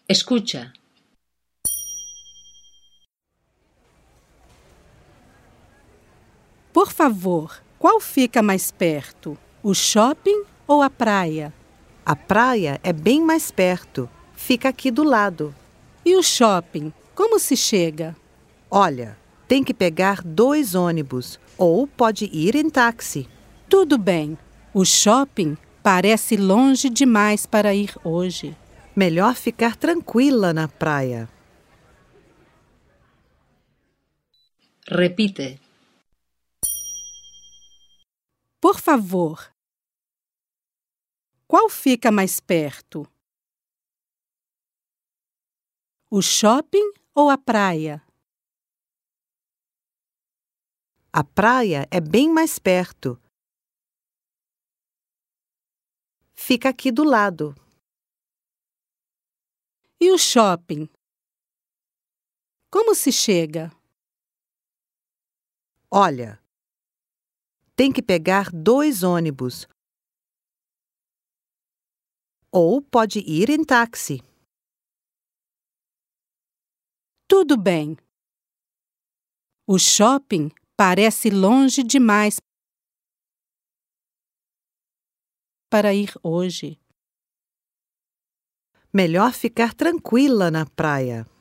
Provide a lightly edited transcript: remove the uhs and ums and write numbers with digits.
Escucha. Por favor, qual fica mais perto? O shopping ou a praia? A praia é bem mais perto. Fica aqui do lado. E o shopping? Como se chega? Olha, tem que pegar 2 ônibus ou pode ir em táxi. Tudo bem. O shopping parece longe demais para ir hoje. Melhor ficar tranquila na praia. Repite. Por favor, qual fica mais perto? O shopping ou a praia? A praia é bem mais perto. Fica aqui do lado. E o shopping? Como se chega? Olha, tem que pegar 2 ônibus ou pode ir em táxi. Tudo bem. O shopping parece longe demais para ir hoje. Melhor ficar tranquila na praia.